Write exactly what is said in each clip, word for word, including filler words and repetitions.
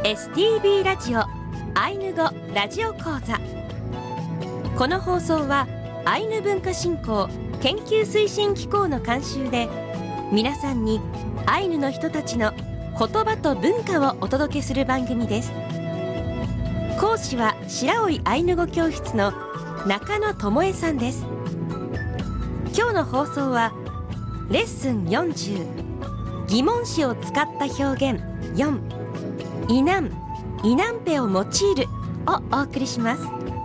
エスティービー ラジオアイヌ語ラジオ講座。この放送はアイヌ文化振興研究推進機構の監修で、皆さんにアイヌの人たちの言葉と文化をお届けする番組です。講師は白老アイヌ語教室の中野智恵さんです。今日の放送はレッスンよんじゅう、疑問詞を使った表現よん、イナン、イナンペを用いるをお送りします。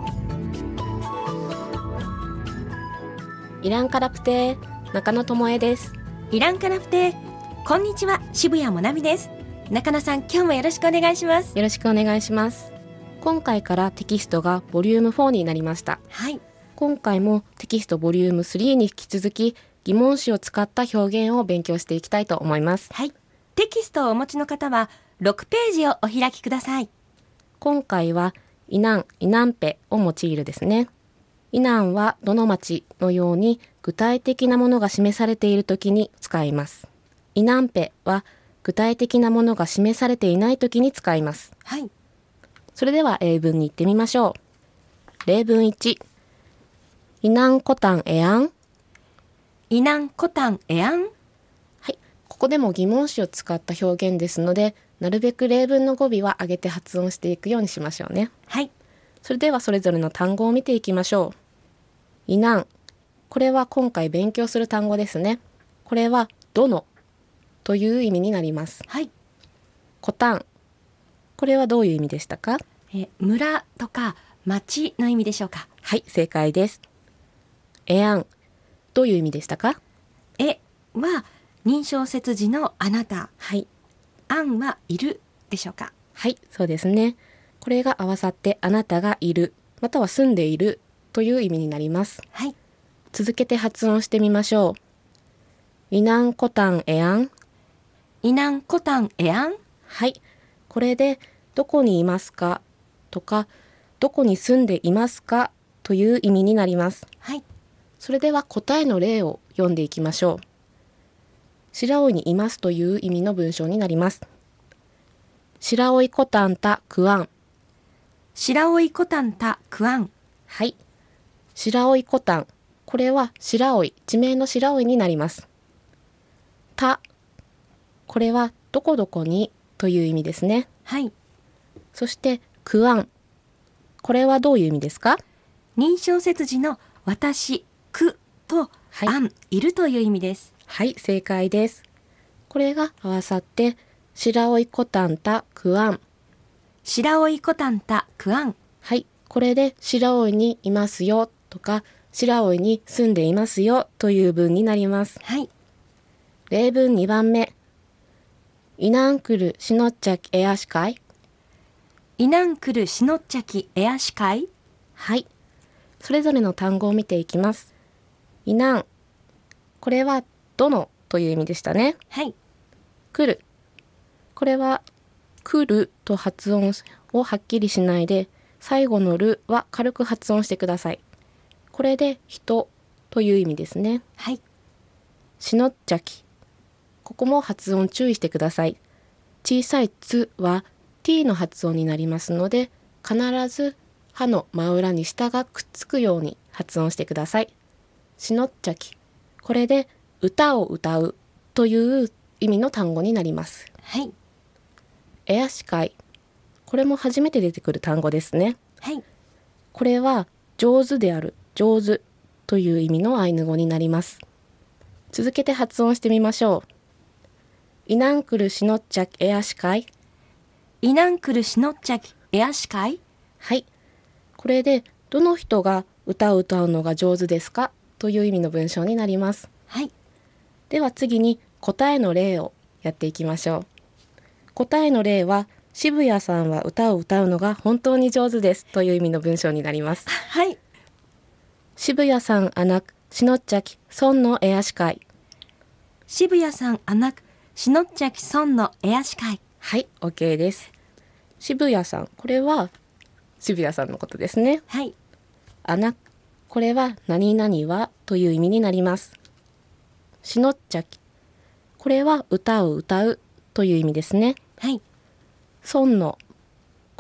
イランカラプテー、中野智恵です。 イランカラプテー、こんにちは、渋谷もなみです。中野さん、今日もよろしくお願いします。 よろしくお願いします。今回からテキストがボリュームフォーになりました。 はい。 今回もテキストボリュームスリーに引き続き疑問詞を使った表現を勉強していきたいと思います。 はい。テキストをお持ちの方はろくページをお開きください。 今回はイナン、イナンペを用いるですね。イナンはどの町のように具体的なものが示されているときに使います。イナンペは具体的なものが示されていないときに使います。 はい。 それでは例文に行ってみましょう。例文いち、イナンコタンエアン。 イナンコタンエアン。 はい、ここでも疑問詞を使った表現ですので、なるべく例文の語尾は上げて発音していくようにしましょうね。 はい。 それではそれぞれの単語を見ていきましょう。イナン、これは今回勉強する単語ですね。これはどのという意味になります。 はい。 コタン、これはどういう意味でしたか？ え村とか町の意味でしょうか？ はい、正解です。エアン、どういう意味でしたか？ えは認証節字のあなた。 はい。 アンはいるでしょうか？ はい、そうですね。これが合わさってあなたがいる、または住んでいるという意味になります。 はい。 続けて発音してみましょう。イナンコタンエアン。 イナンコタンエアン。 はい。これでどこにいますかとか、どこに住んでいますかという意味になります。 はい。 それでは答えの例を読んでいきましょう。白老にいますという意味の文章になります。白老コタンタクアン。 白老コタンタクアン。 はい。白老コタン。これは白老、地名の白老になります。た。これはどこどこにという意味ですね。 はい。 そしてクアン。これはどういう意味ですか？ 認証節字の私、くと、 はい、 アン、いるという意味です。 はい、正解です。これが合わさって白老コタンタクアン。 白老コタンタクアン。 はい、これで白老にいますよとか白老に住んでいますよという文になります。 はい。 例文にばんめ。イナンクルシノッチャキエアシカイ。 イナンクルシノッチャキエアシカイ。 はい。それぞれの単語を見ていきます。イナン。これはどのという意味でしたね。 はい。 来る。これは来ると発音をはっきりしないで、最後のるは軽く発音してください。これで人という意味ですね。 はい。 シノッチャキ。ここも発音注意してください。小さいつは t の発音になりますので、必ず歯の真裏に下がくっつくように発音してください。シノッチャキ。これで歌を歌うという意味の単語になります。 はい。 エアシカイ。これも初めて出てくる単語ですね。 はい。 これは上手である、上手という意味のアイヌ語になります。続けて発音してみましょう。イナンクルシノッチャキエアシカイ。 イナンクルシノッチャキエアシカイ。 はい。これでどの人が歌を歌うのが上手ですかという意味の文章になります。 はい。 では次に答えの例をやっていきましょう。答えの例は、渋谷さんは歌を歌うのが本当に上手ですという意味の文章になります。 はい。 渋谷さんアナクシノッチャキソンのエアシカイ。 渋谷さんアナクシノッチャキソンのエアシカイ。 はい、OK です。渋谷さん、これは渋谷さんのことですね。 はい。 アナ、これは何々はという意味になります。シノッチャキ、これは歌を歌うという意味ですね。 はい。 ソンの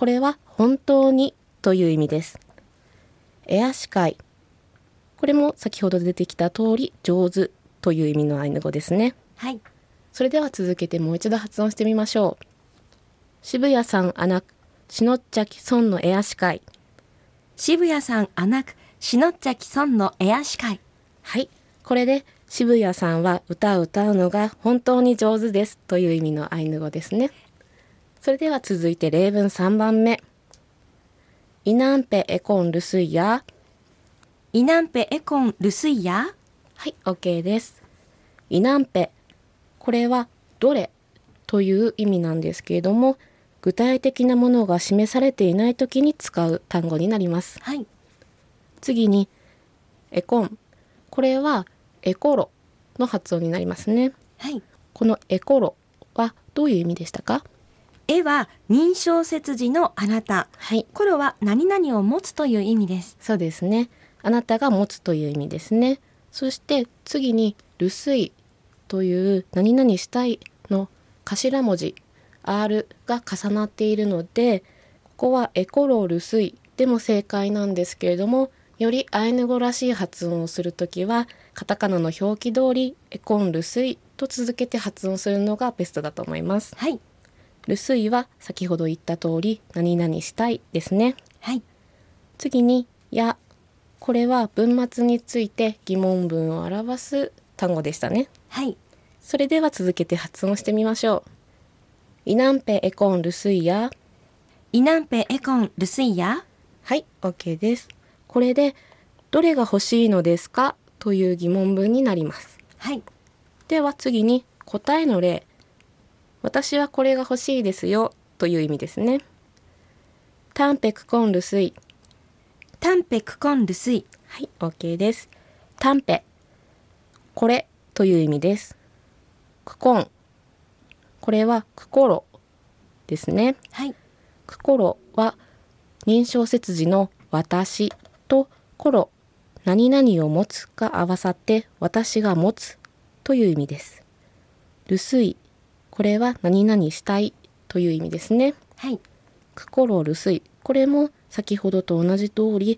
これは本当にという意味です。エアシカイ。これも先ほど出てきた通り上手という意味のアイヌ語ですね。 はい。 それでは続けてもう一度発音してみましょう。渋谷さんアナクシノッチャキソンのエアシカイ。 渋谷さんアナクシノッチャキソンのエアシカイ。 はい。これで渋谷さんは歌を歌うのが本当に上手ですという意味のアイヌ語ですね。それでは続いて例文さんばんめ。イナンペエコンルスイヤー。 イナンペエコンルスイヤー。 はい、OK です。イナンペ。これはどれという意味なんですけれども、具体的なものが示されていないときに使う単語になります。 はい。 次にエコン。これはエコロの発音になりますね。 はい。 このエコロはどういう意味でしたか？ エは認証切字のあなた。 はい。 コロは何々を持つという意味です。 そうですね。あなたが持つという意味ですね。そして次にルスイという何々したいの頭文字 R が重なっているので、ここはエコロルスイでも正解なんですけれども、よりアイヌ語らしい発音をするときはカタカナの表記通りエコンルスイと続けて発音するのがベストだと思います。 はい。 ルスイは先ほど言った通り何々したいですね。 はい。 次にや。これは文末について疑問文を表す単語でしたね。 はい。 それでは続けて発音してみましょう。イナンペエコンルスイヤー。 イナンペエコンルスイヤー。 はい、OK です。これでどれが欲しいのですかという疑問文になります。 はい。 では次に答えの例。私はこれが欲しいですよという意味ですね。タンペクコンルスイ。 タンペクコンルスイ。 はい、OK です。タンペ。これという意味です。クコン。これはクコロですね。 はい。 クコロは認証切字の私とコロ、何々を持つが合わさって私が持つという意味です。ルスイ。これは何々したいという意味ですね。 はい。 クコロルスイ。これも先ほどと同じ通り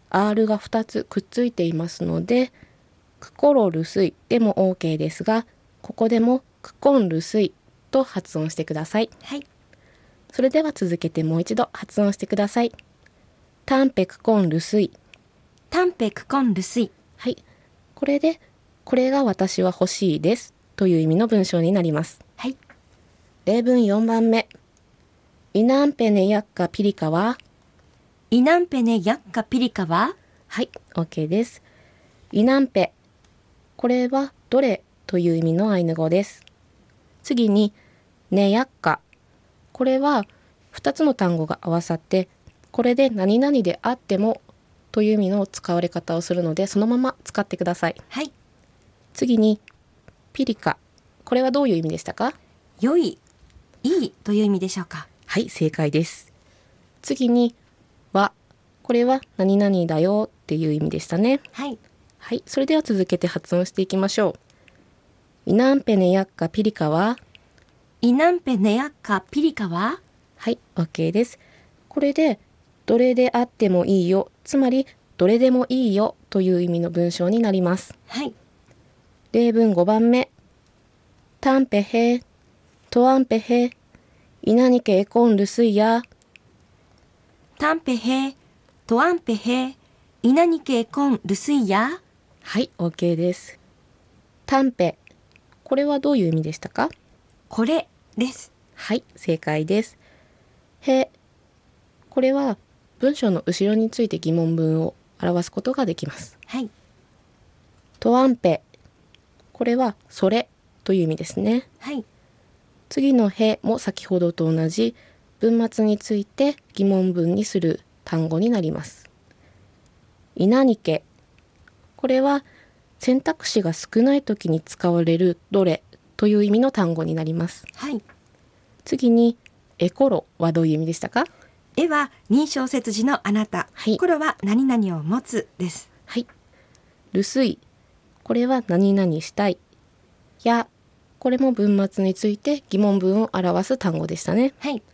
R がふたつくっついていますので、クコロルスイでも OK ですが、ここでもクコンルスイと発音してください。 はい。 それでは続けてもう一度発音してください。タンペクコンルスイ。 タンペクコンルスイ。 はい。これで、これが私は欲しいですという意味の文章になります。 はい。 例文よんばんめ。イナンペネヤッカピリカは。 イナンペネヤッカピリカは。 はい、OK です。イナンペ。これはどれという意味のアイヌ語です。次に、ネヤッカ。これはふたつの単語が合わさって、これで何々であってもという意味の使われ方をするので、そのまま使ってください。 はい。 次に、ピリカ。これはどういう意味でしたか？ 良い、いいという意味でしょうか？ はい、正解です。次に、は。これは何々だよっていう意味でしたね。 はい。 はい、それでは続けて発音していきましょう。イナンペネヤッカピリカは。 イナンペネヤッカピリカは。 はい、OK です。これで、どれであってもいいよ、つまり、どれでもいいよという意味の文章になります。 はい。 例文ごばんめ。タンペヘ、トアンペヘ、イナニケエコンルスイヤ。 タンペヘ、トアンペヘ、イナニケエコンルスイヤ。 はい、OK です。タンペ。これはどういう意味でしたか？ これです。 はい、正解です。へ。これは文章の後ろについて疑問文を表すことができます。 はい。 トアンペ。これはそれという意味ですね。 はい。 次のへも先ほどと同じ文末について疑問文にする単語になります。イナニケ。これは選択肢が少ない時に使われるどれという意味の単語になります。 はい。 次にエコロはどういう意味でしたか？ エは認証切字のあなた。 はい。 コロは何々を持つです。 はい。ルスイ。これは何々したい。や。これも文末について疑問文を表す単語でしたね。 はい。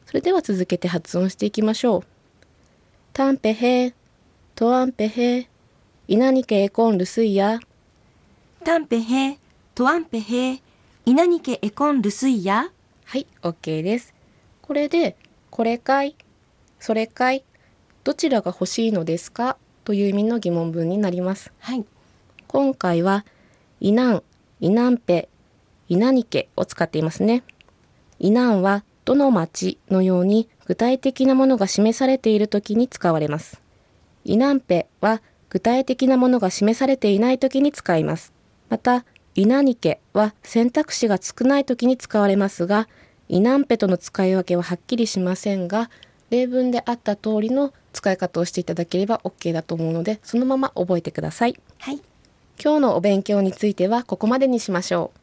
それでは続けて発音していきましょう。タンペヘトアンペヘイナニケエコンルスイヤ。 タンペヘトアンペヘイナニケエコンルスイヤ。 はい、 OK です。これでこれかいそれかいどちらが欲しいのですかという意味の疑問文になります。 はい。 今回はイナン、イナンペ、イナニケを使っていますね。イナンはどの町のように具体的なものが示されているときに使われます。イナンペは具体的なものが示されていないときに使います。また、イナニケは選択肢が少ないときに使われますが、イナンペとの使い分けははっきりしませんが、例文であった通りの使い方をしていただければ OK だと思うので、そのまま覚えてください。 はい。 今日のお勉強についてはここまでにしましょう。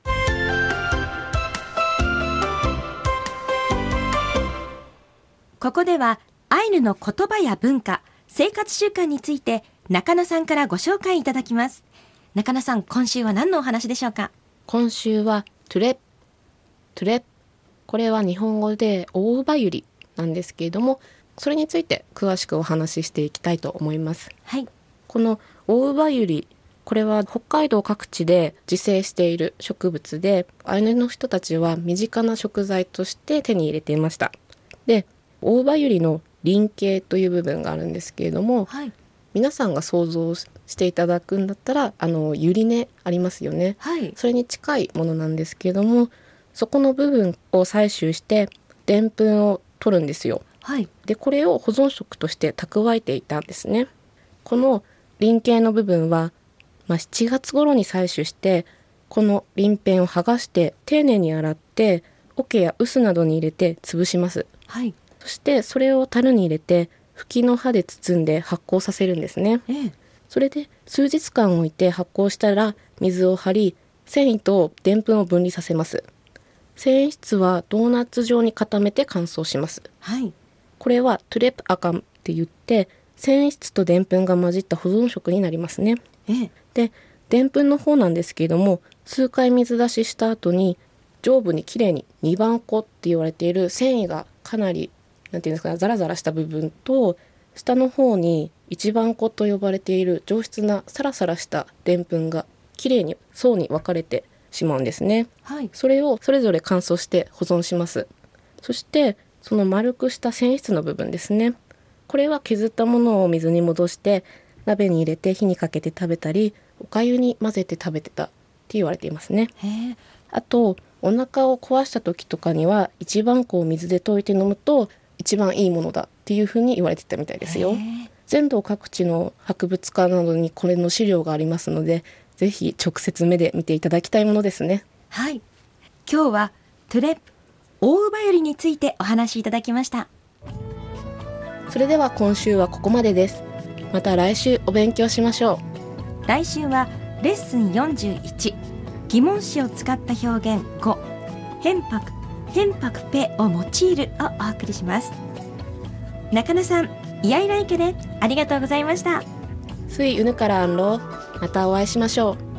ここではアイヌの言葉や文化、生活習慣について中野さんからご紹介いただきます。中野さん、今週は何のお話でしょうか？ 今週はトゥレトゥレこれは日本語で大葉ゆりなんですけれども、それについて詳しくお話ししていきたいと思います。 はい。 この大葉ゆり、これは北海道各地で自生している植物で、アイヌの人たちは身近な食材として手に入れていました。で、大葉ゆりの輪茎という部分があるんですけれども、 はい。 皆さんが想像していただくんだったら、あのゆり根ありますよね。 はい。 それに近いものなんですけれども、そこの部分を採取してでんぷんを取るんですよ。 はい。 で、これを保存食として蓄えていたんですね。この輪茎の部分は、まあ、しちがつ頃に採取して、この鱗片を剥がして丁寧に洗って桶や臼などに入れて潰します。 はい。 そしてそれを樽に入れて吹きの葉で包んで発酵させるんですね。 ええ。 それで数日間置いて発酵したら水を張り、繊維とでんぷんを分離させます。繊維質はドーナツ状に固めて乾燥します。 はい。 これはトゥレプアカンって言って、繊維質とでんぷんが混じった保存食になりますね。 ええ。 で、でんぷんの方なんですけれども、数回水出しした後に上部にきれいににばんこって言われている繊維がかなりなんていうんですか、ザラザラした部分と、下の方にいちばんこと呼ばれている上質なサラサラしたでんぷんがきれいに層に分かれてしまうんですね。 はい。 それをそれぞれ乾燥して保存します。そしてその丸くした繊維質の部分ですね、これは削ったものを水に戻して鍋に入れて火にかけて食べたり、お粥に混ぜて食べてたって言われていますね。 へえ。 あとお腹を壊した時とかには一番粉を水で溶いて飲むと一番いいものだっていうふうに言われてたみたいですよ。全道各地の博物館などにこれの資料がありますので、ぜひ直接目で見ていただきたいものですね。 はい。今日はトゥレプ大葉ゆりについてお話しいただきました。 それでは今週はここまでです。また来週お勉強しましょう。来週はレッスンよんじゅういち、疑問詞を使った表現ご、変白変白ペを用いるをお送りします。中野さん、イヤイライケでありがとうございました。 スイウヌからアンロー、またお会いしましょう。